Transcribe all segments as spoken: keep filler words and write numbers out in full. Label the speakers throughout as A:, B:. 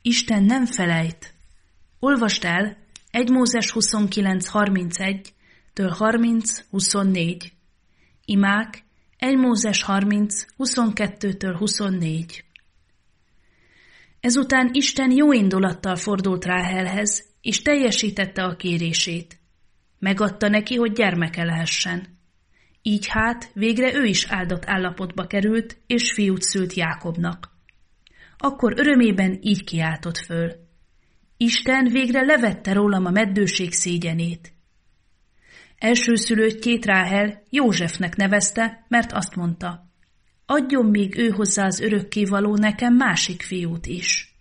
A: Isten nem felejt. Olvasd el egy Mózes huszonkilenc harmincegy-től harminc huszonnégy. Imák egy Mózes harminc huszonkettőtől huszonnégy. Ezután Isten jó indulattal fordult Ráhelhez, és teljesítette a kérését. Megadta neki, hogy gyermeke lehessen. Így hát végre ő is áldott állapotba került, és fiút szült Jákobnak. Akkor örömében így kiáltott föl: Isten végre levette rólam a meddőség szégyenét. Elsőszülöttjét Ráhel Józsefnek nevezte, mert azt mondta: adjon még ő hozzá az örökkévaló nekem másik fiút is.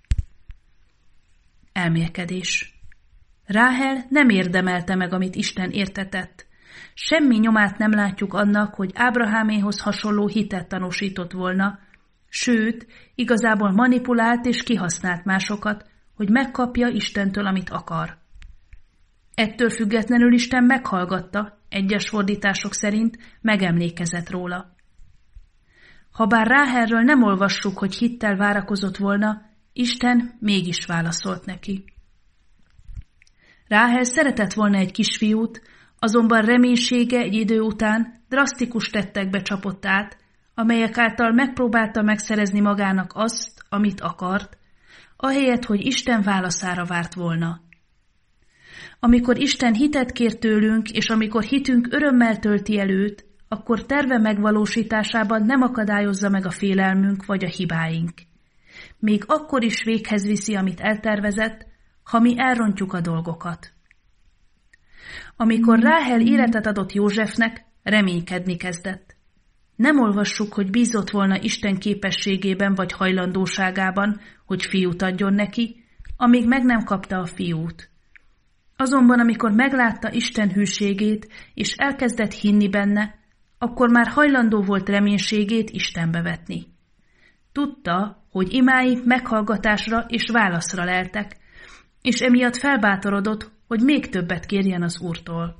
A: Elmélkedés. Ráhel nem érdemelte meg, amit Isten értetett. Semmi nyomát nem látjuk annak, hogy Ábraháméhoz hasonló hitet tanúsított volna, sőt, igazából manipulált és kihasznált másokat, hogy megkapja Istentől, amit akar. Ettől függetlenül Isten meghallgatta, egyes fordítások szerint megemlékezett róla. Habár Ráhelről nem olvassuk, hogy hittel várakozott volna, Isten mégis válaszolt neki. Ráhel szeretett volna egy kisfiút, azonban reménysége egy idő után drasztikus tettekbe csapott át, amelyek által megpróbálta megszerezni magának azt, amit akart, ahelyett, hogy Isten válaszára várt volna. Amikor Isten hitet kér tőlünk, és amikor hitünk örömmel tölti el őt, akkor terve megvalósításában nem akadályozza meg a félelmünk vagy a hibáink. Még akkor is véghez viszi, amit eltervezett, ha mi elrontjuk a dolgokat. Amikor Ráhel életet adott Józsefnek, reménykedni kezdett. Nem olvassuk, hogy bízott volna Isten képességében vagy hajlandóságában, hogy fiút adjon neki, amíg meg nem kapta a fiút. Azonban amikor meglátta Isten hűségét, és elkezdett hinni benne, akkor már hajlandó volt reménységét Istenbe vetni. Tudta, hogy imái meghallgatásra és válaszra leltek, és emiatt felbátorodott, hogy még többet kérjen az Úrtól.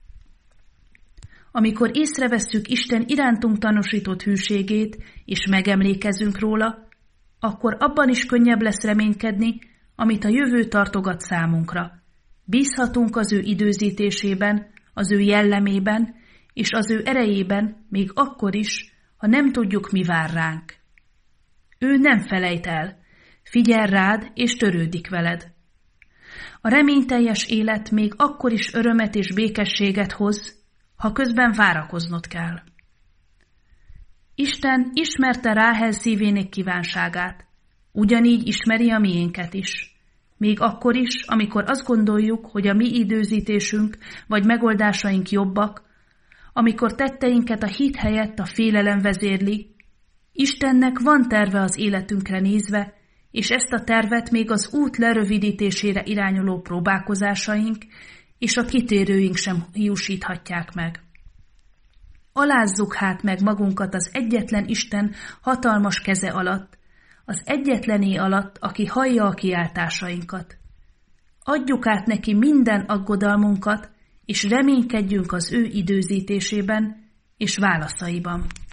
A: Amikor észrevesszük Isten irántunk tanúsított hűségét, és megemlékezünk róla, akkor abban is könnyebb lesz reménykedni, amit a jövő tartogat számunkra. Bízhatunk az ő időzítésében, az ő jellemében, és az ő erejében, még akkor is, ha nem tudjuk, mi vár ránk. Ő nem felejt el, figyel rád, és törődik veled. A reményteljes élet még akkor is örömet és békességet hoz, ha közben várakoznod kell. Isten ismerte Ráhel szívének kívánságát, ugyanígy ismeri a miénket is. Még akkor is, amikor azt gondoljuk, hogy a mi időzítésünk vagy megoldásaink jobbak, amikor tetteinket a hit helyett a félelem vezérli, Istennek van terve az életünkre nézve, és ezt a tervet még az út lerövidítésére irányuló próbálkozásaink és a kitérőink sem hiúsíthatják meg. Alázzuk hát meg magunkat az egyetlen Isten hatalmas keze alatt, az egyetlené alatt, aki hallja a kiáltásainkat. Adjuk át neki minden aggodalmunkat, és reménykedjünk az ő időzítésében és válaszaiban.